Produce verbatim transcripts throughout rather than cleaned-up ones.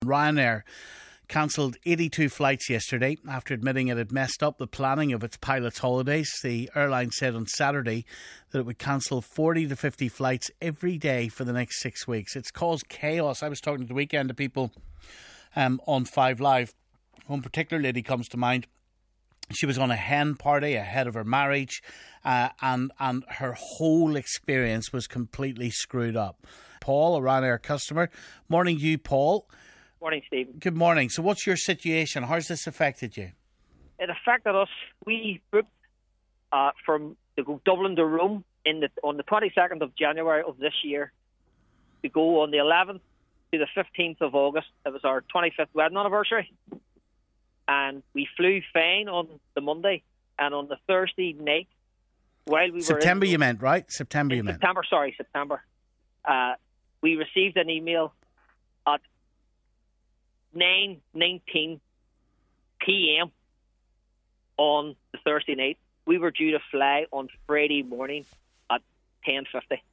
Ryanair cancelled eighty-two flights yesterday after admitting it had messed up the planning of its pilots' holidays. The airline said on Saturday that it would cancel forty to fifty flights every day for the next six weeks. It's caused chaos. I was talking to the weekend to people um, on Five Live. One particular lady comes to mind. She was on a hen party ahead of her marriage, uh, and and her whole experience was completely screwed up. Paul, a Ryanair customer. Morning to you, Paul. Morning, Stephen. Good morning. So what's your situation? How's this affected you? It affected us. We booked uh, from to go Dublin to Rome in the, on the twenty-second of January of this year, to go on the eleventh to the fifteenth of August. It was our twenty-fifth wedding anniversary. And we flew fine on the Monday, and on the Thursday night, while we were September, in, you meant, right? September, you meant. September, sorry, September. Uh, we received an email at nine nineteen p.m. on the Thursday night. We were due to fly on Friday morning at ten fifty.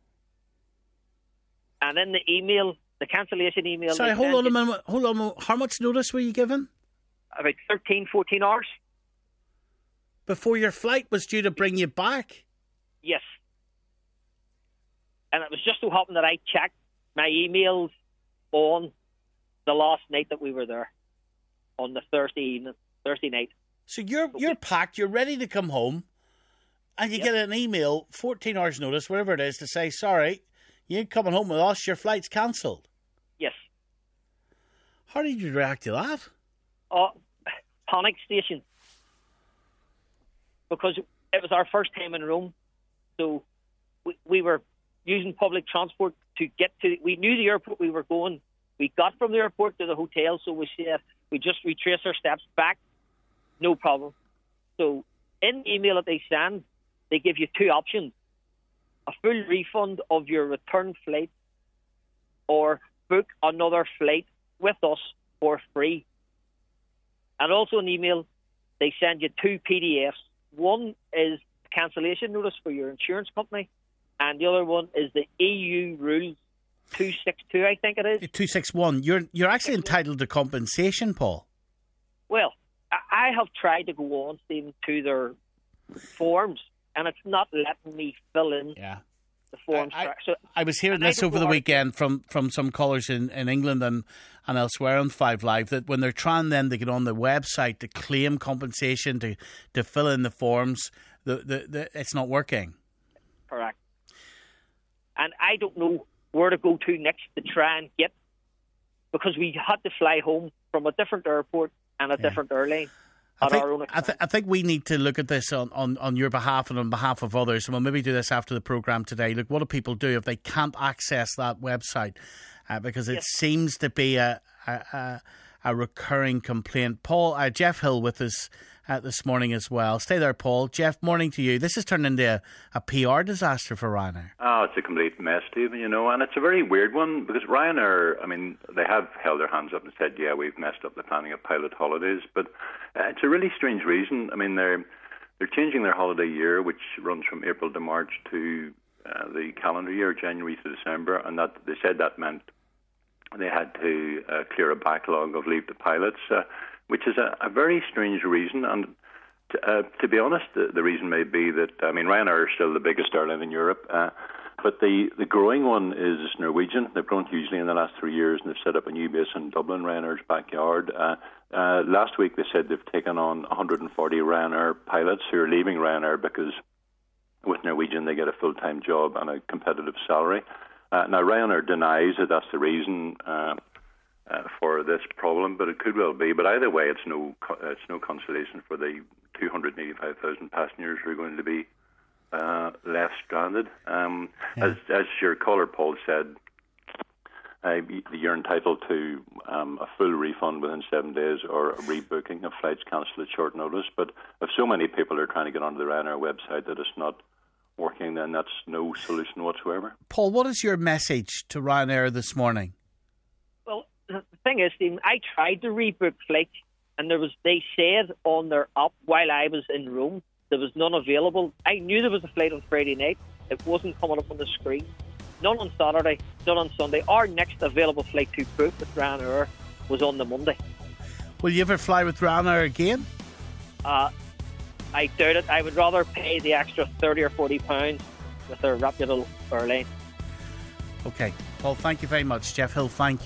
And then the email, the cancellation email... Sorry, hold on a minute. Hold on a minute. How much notice were you given? About thirteen, fourteen hours. Before your flight was due to bring you back? Yes. And it was just so happened that I checked my emails on the last night that we were there, on the Thursday evening, Thursday night. So you're you're packed, you're ready to come home, and you Yep. get an email, fourteen hours notice, whatever it is, to say, sorry, you ain't coming home with us, your flight's cancelled. Yes. How did you react to that? Uh, panic station. Because it was our first time in Rome, so we, we were using public transport to get to... We knew the airport we were going. We got from the airport to the hotel, so we said we just retrace our steps back, no problem. So in the email that they send, they give you two options: a full refund of your return flight, or book another flight with us for free. And also in the email, they send you two P D Fs. One is cancellation notice for your insurance company, and the other one is the E U rules two sixty-two, I think it is. two sixty-one. You're you're actually entitled to compensation, Paul. Well, I have tried to go on, Stephen, to their forms, and it's not letting me fill in yeah. the forms. I, I, so, I was hearing this over the hard. weekend from, from some callers in, in England and, and elsewhere on Five Live, that when they're trying then to get on the website to claim compensation, to, to fill in the forms, the, the, the it's not working. Correct. And I don't know where to go to next to try and get, because we had to fly home from a different airport and a Yeah. different airline I at think, our own I, expense. th- I think we need to look at this on, on, on your behalf and on behalf of others, and we'll maybe do this after the programme today. Look, what do people do if they can't access that website? Uh, because it Yes. seems to be a, a, a, a recurring complaint. Paul, uh, Jeff Hill with us uh, this morning as well. Stay there, Paul. Jeff, morning to you. This has turned into a, a P R disaster for Ryanair. Oh, it's a complete mess, Stephen, you know, and it's a very weird one because Ryanair, I mean, they have held their hands up and said, yeah, we've messed up the planning of pilot holidays, but uh, it's a really strange reason. I mean, they're they're changing their holiday year, which runs from April to March, to uh, the calendar year, January to December, and that they said that meant they had to uh, clear a backlog of leave to pilots, uh, which is a, a very strange reason. And to, uh, to be honest, the, the reason may be that, I mean, Ryanair is still the biggest airline in Europe, uh, but the, the growing one is Norwegian. They've grown hugely in the last three years, and they've set up a new base in Dublin, Ryanair's backyard. Uh, uh, last week they said they've taken on one hundred forty Ryanair pilots who are leaving Ryanair because with Norwegian they get a full-time job and a competitive salary. Uh, now, Ryanair denies that that's the reason uh, uh, for this problem, but it could well be. But either way, it's no co- it's no consolation for the two hundred eighty-five thousand passengers who are going to be uh, left stranded. Um, Yeah. As as your caller Paul said, uh, you're entitled to um, a full refund within seven days or a rebooking of flights cancelled at short notice. But if so many people are trying to get onto the Ryanair website that it's not working, then that's no solution whatsoever. Paul, what is your message to Ryanair this morning? Well, the thing is, Stephen, I tried to rebook flights, and there was they said on their app while I was in Rome there was none available. I knew there was a flight on Friday night. It wasn't coming up on the screen. None on Saturday, none on Sunday. Our next available flight to book with Ryanair was on the Monday. Will you ever fly with Ryanair again? Uh, I doubt it. I would rather pay the extra thirty or forty pounds with a reputable airline. Okay. Paul, thank you very much. Jeff Hill, thank you.